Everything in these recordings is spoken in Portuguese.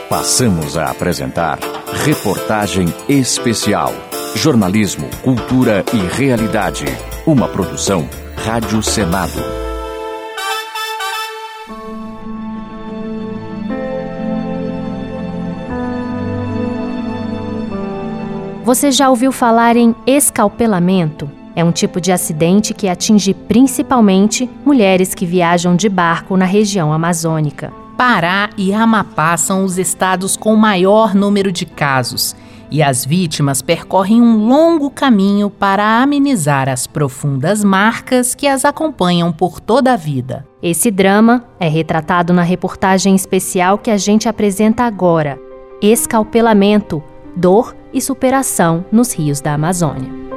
Passamos a apresentar Reportagem Especial. Jornalismo, cultura e realidade. Uma produção Rádio Senado. Você já ouviu falar em escalpelamento? É um tipo de acidente que atinge principalmente mulheres que viajam de barco na região amazônica. Pará e Amapá são os estados com maior número de casos, e as vítimas percorrem um longo caminho para amenizar as profundas marcas que as acompanham por toda a vida. Esse drama é retratado na reportagem especial que a gente apresenta agora: Escalpelamento, dor e superação nos rios da Amazônia.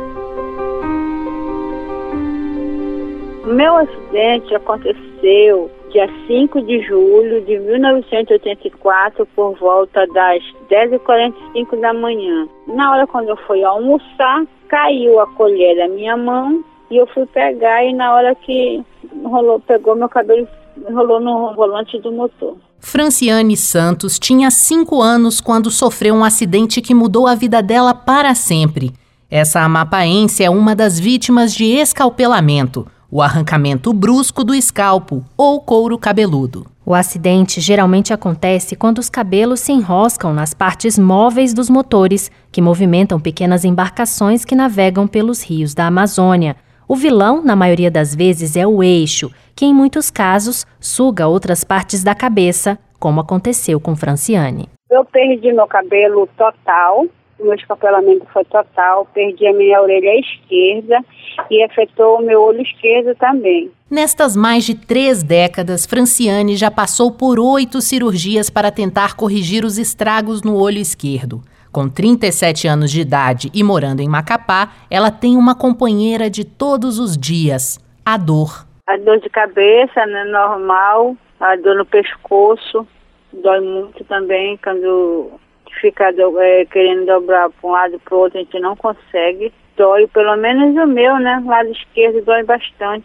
O meu acidente aconteceu dia 5 de julho de 1984, por volta das 10h45 da manhã. Na hora quando eu fui almoçar, caiu a colher da minha mão e eu fui pegar, e na hora que pegou meu cabelo, enrolou no volante do motor. Franciane Santos tinha 5 anos quando sofreu um acidente que mudou a vida dela para sempre. Essa amapaense é uma das vítimas de escalpelamento, o arrancamento brusco do escalpo ou couro cabeludo. O acidente geralmente acontece quando os cabelos se enroscam nas partes móveis dos motores, que movimentam pequenas embarcações que navegam pelos rios da Amazônia. O vilão, na maioria das vezes, é o eixo, que em muitos casos suga outras partes da cabeça, como aconteceu com Franciane. Eu perdi meu cabelo total. O meu escapelamento foi total, perdi a minha orelha esquerda e afetou o meu olho esquerdo também. Nestas mais de 3 décadas, Franciane já passou por 8 cirurgias para tentar corrigir os estragos no olho esquerdo. Com 37 anos de idade e morando em Macapá, ela tem uma companheira de todos os dias: a dor. A dor de cabeça, né, normal, a dor no pescoço, dói muito também quando fica querendo dobrar para um lado e para o outro, a gente não consegue. Dói, pelo menos o meu, né? Lado esquerdo dói bastante.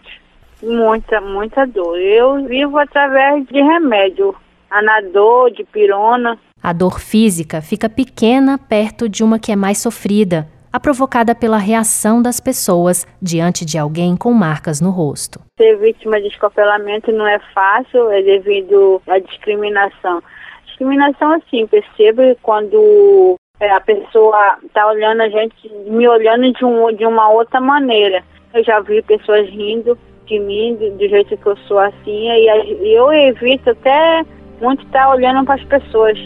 Muita dor. Eu vivo através de remédio, Anador, dipirona. A dor física fica pequena perto de uma que é mais sofrida, a provocada pela reação das pessoas diante de alguém com marcas no rosto. Ser vítima de escapelamento não é fácil, é devido à discriminação. Discriminação, assim, percebo quando a pessoa está olhando a gente, me olhando de uma outra maneira. Eu já vi pessoas rindo de mim, do jeito que eu sou assim, e eu evito até muito estar olhando para as pessoas.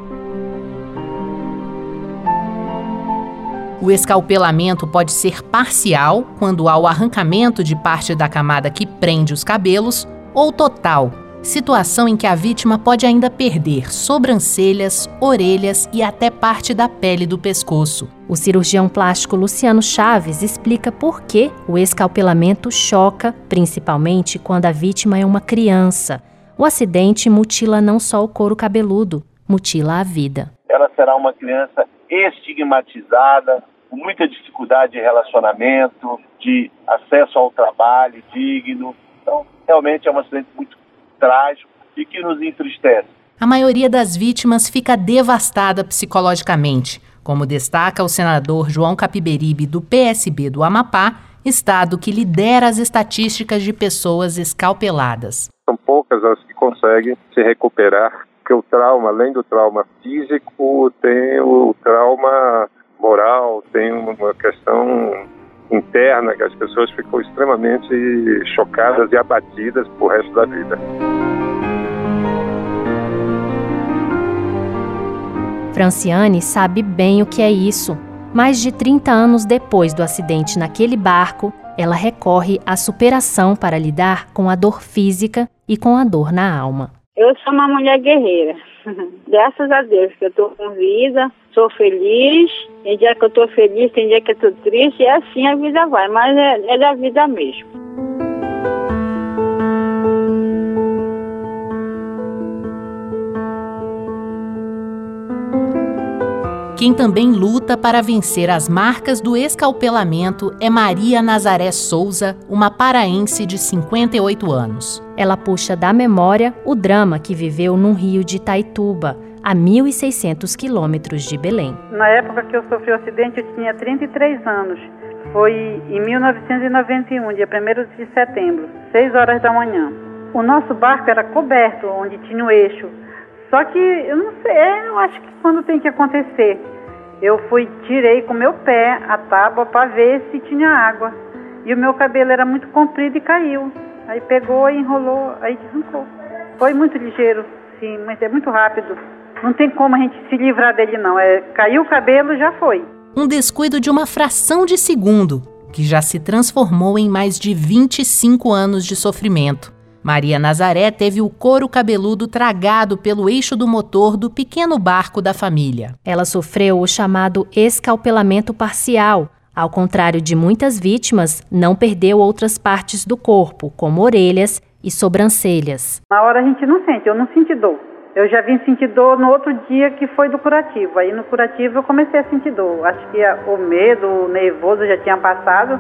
O escalpelamento pode ser parcial, quando há o arrancamento de parte da camada que prende os cabelos, ou total, situação em que a vítima pode ainda perder sobrancelhas, orelhas e até parte da pele do pescoço. O cirurgião plástico Luciano Chaves explica por que o escalpelamento choca, principalmente quando a vítima é uma criança. O acidente mutila não só o couro cabeludo, mutila a vida. Ela será uma criança estigmatizada, com muita dificuldade de relacionamento, de acesso ao trabalho digno. Então, realmente é um acidente muito trágico e que nos entristece. A maioria das vítimas fica devastada psicologicamente, como destaca o senador João Capiberibe, do PSB do Amapá, estado que lidera as estatísticas de pessoas escalpeladas. São poucas as que conseguem se recuperar, porque o trauma, além do trauma físico, tem o trauma moral, tem uma questão interna que as pessoas ficam extremamente chocadas e abatidas pro resto da vida. Franciane sabe bem o que é isso. Mais de 30 anos depois do acidente naquele barco, ela recorre à superação para lidar com a dor física e com a dor na alma. Eu sou uma mulher guerreira. Graças a Deus que eu estou com vida, sou feliz. Tem dia que eu estou feliz, tem dia que eu estou triste, e assim a vida vai, mas é da vida mesmo. Quem também luta para vencer as marcas do escalpelamento é Maria Nazaré Souza, uma paraense de 58 anos. Ela puxa da memória o drama que viveu num rio de Itaituba. a 1.600 quilômetros de Belém. Na época que eu sofri o acidente, eu tinha 33 anos. Foi em 1991, dia 1º de setembro, 6 horas da manhã. O nosso barco era coberto, onde tinha o eixo. Só que, eu não sei, eu acho que quando tem que acontecer. Eu tirei com meu pé a tábua para ver se tinha água. E o meu cabelo era muito comprido e caiu. Aí pegou e enrolou, aí desarrancou. Foi muito ligeiro, sim, mas é muito rápido. Não tem como a gente se livrar dele, não. Caiu o cabelo, já foi. Um descuido de uma fração de segundo, que já se transformou em mais de 25 anos de sofrimento. Maria Nazaré teve o couro cabeludo tragado pelo eixo do motor do pequeno barco da família. Ela sofreu o chamado escalpelamento parcial. Ao contrário de muitas vítimas, não perdeu outras partes do corpo, como orelhas e sobrancelhas. Na hora a gente não sente, eu não senti dor. Eu já vim sentir dor no outro dia que foi do curativo. Aí no curativo eu comecei a sentir dor. Acho que o medo, o nervoso já tinha passado.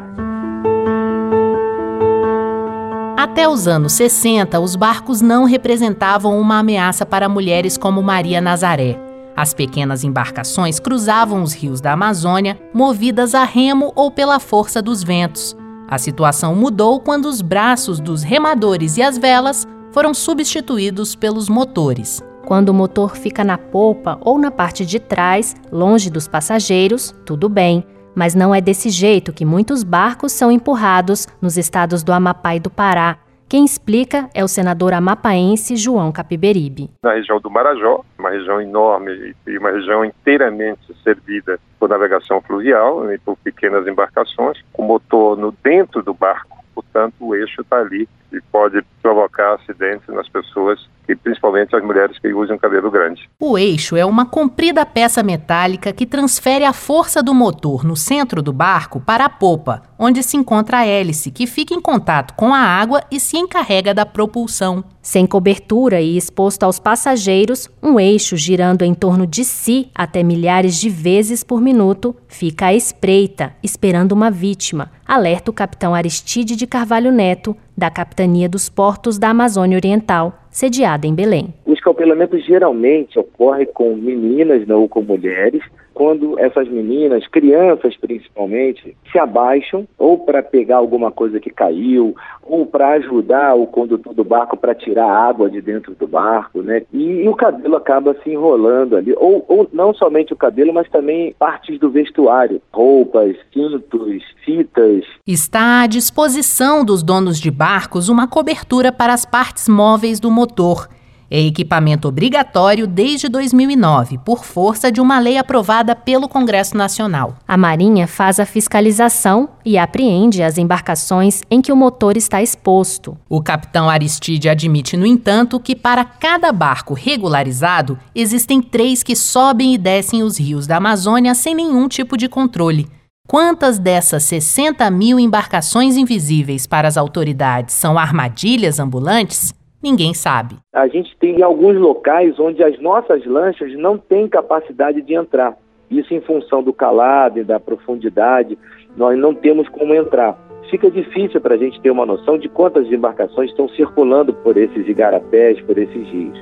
Até os anos 60, os barcos não representavam uma ameaça para mulheres como Maria Nazaré. As pequenas embarcações cruzavam os rios da Amazônia, movidas a remo ou pela força dos ventos. A situação mudou quando os braços dos remadores e as velas foram substituídos pelos motores. Quando o motor fica na polpa ou na parte de trás, longe dos passageiros, tudo bem. Mas não é desse jeito que muitos barcos são empurrados nos estados do Amapá e do Pará. Quem explica é o senador amapaense João Capiberibe. Na região do Marajó, uma região enorme e uma região inteiramente servida por navegação fluvial e por pequenas embarcações, com motor dentro do barco, portanto o eixo está ali e pode provocar acidentes nas pessoas, e principalmente as mulheres que usam cabelo grande. O eixo é uma comprida peça metálica que transfere a força do motor no centro do barco para a popa, onde se encontra a hélice, que fica em contato com a água e se encarrega da propulsão. Sem cobertura e exposto aos passageiros, um eixo girando em torno de si até milhares de vezes por minuto fica à espreita, esperando uma vítima, alerta o capitão Aristide de Carvalho Neto, da Capitania dos Portos da Amazônia Oriental, sediada em Belém. O escalpelamento geralmente ocorre com meninas ou com mulheres, quando essas meninas, crianças principalmente, se abaixam ou para pegar alguma coisa que caiu, ou para ajudar o condutor do barco para tirar a água de dentro do barco, né? E o cabelo acaba se enrolando ali, ou não somente o cabelo, mas também partes do vestuário, roupas, cintos, fitas. Está à disposição dos donos de barcos uma cobertura para as partes móveis do motor. É equipamento obrigatório desde 2009, por força de uma lei aprovada pelo Congresso Nacional. A Marinha faz a fiscalização e apreende as embarcações em que o motor está exposto. O capitão Aristide admite, no entanto, que para cada barco regularizado, existem 3 que sobem e descem os rios da Amazônia sem nenhum tipo de controle. Quantas dessas 60 mil embarcações invisíveis para as autoridades são armadilhas ambulantes? Ninguém sabe. A gente tem alguns locais onde as nossas lanchas não têm capacidade de entrar. Isso em função do calado e da profundidade, nós não temos como entrar. Fica difícil para a gente ter uma noção de quantas embarcações estão circulando por esses igarapés, por esses rios.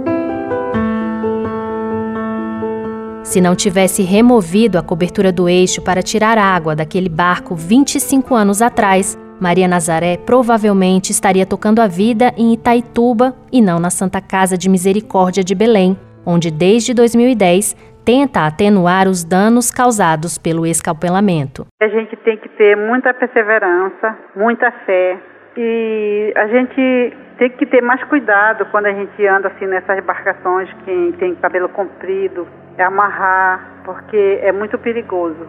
Se não tivesse removido a cobertura do eixo para tirar água daquele barco 25 anos atrás, Maria Nazaré provavelmente estaria tocando a vida em Itaituba e não na Santa Casa de Misericórdia de Belém, onde desde 2010 tenta atenuar os danos causados pelo escalpelamento. A gente tem que ter muita perseverança, muita fé e a gente tem que ter mais cuidado quando a gente anda assim nessas embarcações, quem tem cabelo comprido, é amarrar, porque é muito perigoso.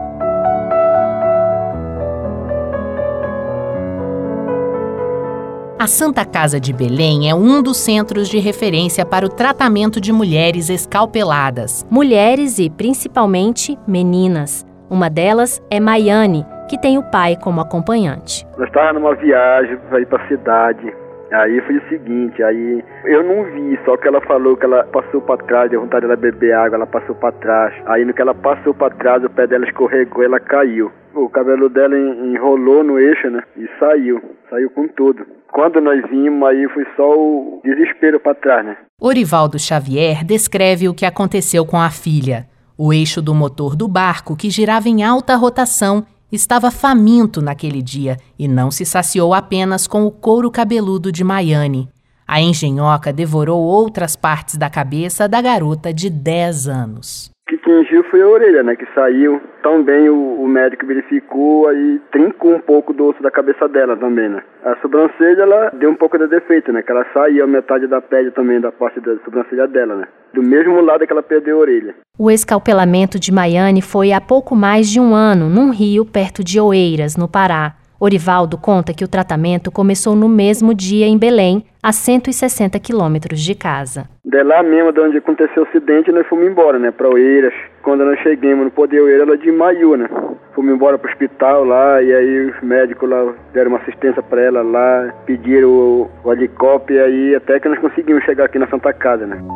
A Santa Casa de Belém é um dos centros de referência para o tratamento de mulheres escalpeladas. Mulheres e, principalmente, meninas. Uma delas é Maiane, que tem o pai como acompanhante. Nós estávamos numa viagem para ir para a cidade. Aí foi o seguinte, aí eu não vi, só que ela falou que ela passou para trás, deu vontade dela beber água, ela passou para trás. Aí no que ela passou para trás, o pé dela escorregou, ela caiu. O cabelo dela enrolou no eixo, né? E saiu com tudo. Quando nós vimos, aí foi só o desespero para trás, né? Orivaldo Xavier descreve o que aconteceu com a filha. O eixo do motor do barco, que girava em alta rotação, estava faminto naquele dia e não se saciou apenas com o couro cabeludo de Maiane. A engenhoca devorou outras partes da cabeça da garota de 10 anos. O que atingiu foi a orelha, né, que saiu. Também o médico verificou, aí trincou um pouco do osso da cabeça dela também, né. A sobrancelha, ela deu um pouco de defeito, né, que ela saiu a metade da pele também, da parte da sobrancelha dela, né. Do mesmo lado que ela perdeu a orelha. O escalpelamento de Maiane foi há pouco mais de um ano, num rio perto de Oeiras, no Pará. Orivaldo conta que o tratamento começou no mesmo dia em Belém, a 160 quilômetros de casa. De lá mesmo, de onde aconteceu o acidente, nós fomos embora, né, para Oeiras. Quando nós chegamos no Poder Oeiras, ela desmaiou, né. Fomos embora para o hospital lá, e aí os médicos lá deram uma assistência para ela lá, pediram o helicóptero, e aí até que nós conseguimos chegar aqui na Santa Casa, né.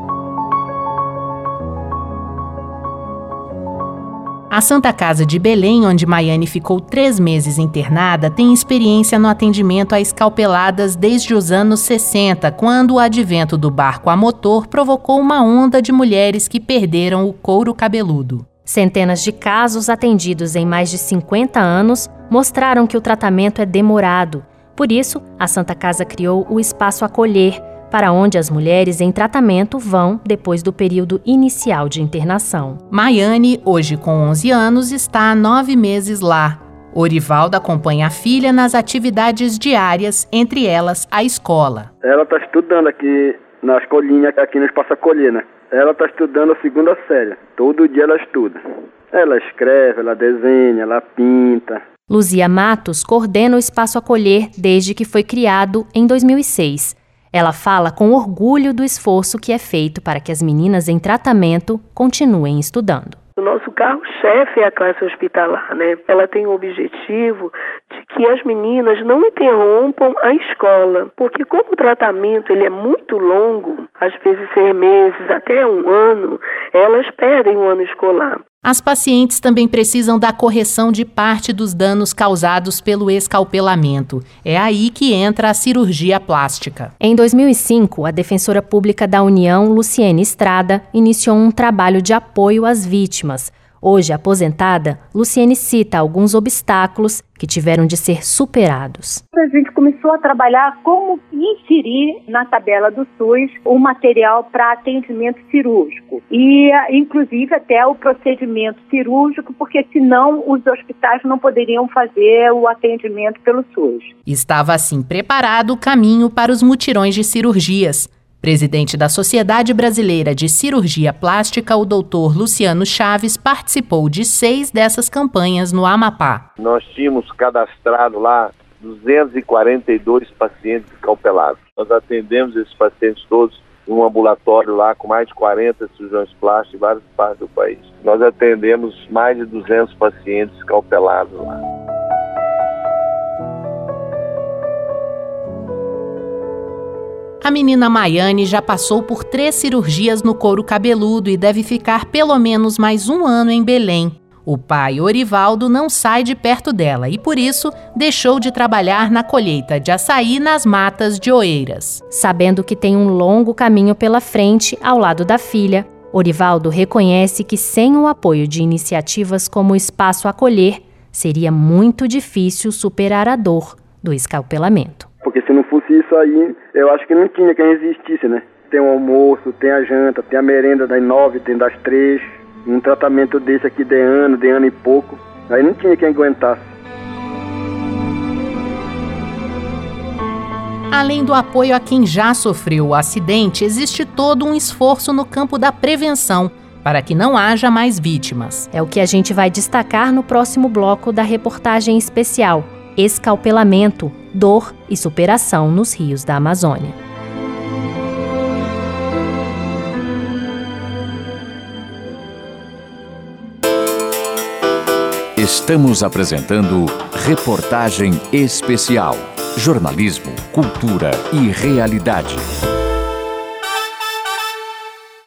A Santa Casa de Belém, onde Maiane ficou 3 meses internada, tem experiência no atendimento a escalpeladas desde os anos 60, quando o advento do barco a motor provocou uma onda de mulheres que perderam o couro cabeludo. Centenas de casos atendidos em mais de 50 anos mostraram que o tratamento é demorado. Por isso, a Santa Casa criou o Espaço Acolher, para onde as mulheres em tratamento vão depois do período inicial de internação. Maiane, hoje com 11 anos, está há 9 meses lá. Orivaldo acompanha a filha nas atividades diárias, entre elas a escola. Ela está estudando aqui na escolinha, aqui no Espaço Acolher, né? Ela está estudando a 2ª série. Todo dia ela estuda. Ela escreve, ela desenha, ela pinta. Luzia Matos coordena o Espaço Acolher desde que foi criado em 2006. Ela fala com orgulho do esforço que é feito para que as meninas em tratamento continuem estudando. O nosso carro-chefe é a classe hospitalar, né? Ela tem o objetivo de que as meninas não interrompam a escola, porque como o tratamento ele é muito longo, às vezes 6 meses até 1 ano, elas perdem o ano escolar. As pacientes também precisam da correção de parte dos danos causados pelo escalpelamento. É aí que entra a cirurgia plástica. Em 2005, a defensora pública da União, Luciene Estrada, iniciou um trabalho de apoio às vítimas. Hoje aposentada, Luciene cita alguns obstáculos que tiveram de ser superados. A gente começou a trabalhar como inserir na tabela do SUS o material para atendimento cirúrgico e, inclusive, até o procedimento cirúrgico, porque senão os hospitais não poderiam fazer o atendimento pelo SUS. Estava assim preparado o caminho para os mutirões de cirurgias. Presidente da Sociedade Brasileira de Cirurgia Plástica, o Dr. Luciano Chaves, participou de 6 dessas campanhas no Amapá. Nós tínhamos cadastrado lá 242 pacientes escalpelados. Nós atendemos esses pacientes todos em um ambulatório lá com mais de 40 cirurgiões plásticos em várias partes do país. Nós atendemos mais de 200 pacientes escalpelados lá. A menina Maiane já passou por 3 cirurgias no couro cabeludo e deve ficar pelo menos mais 1 ano em Belém. O pai, Orivaldo, não sai de perto dela e, por isso, deixou de trabalhar na colheita de açaí nas matas de Oeiras. Sabendo que tem um longo caminho pela frente ao lado da filha, Orivaldo reconhece que sem o apoio de iniciativas como o Espaço Acolher, seria muito difícil superar a dor do escalpelamento. Porque se não fosse isso aí, eu acho que não tinha quem resistisse, né? Tem o almoço, tem a janta, tem a merenda das 9, tem das 3. Um tratamento desse aqui de ano e pouco. Aí não tinha quem aguentasse. Além do apoio a quem já sofreu o acidente, existe todo um esforço no campo da prevenção para que não haja mais vítimas. É o que a gente vai destacar no próximo bloco da reportagem especial: escalpelamento, dor e superação nos rios da Amazônia. Estamos apresentando Reportagem Especial. Jornalismo, cultura e realidade.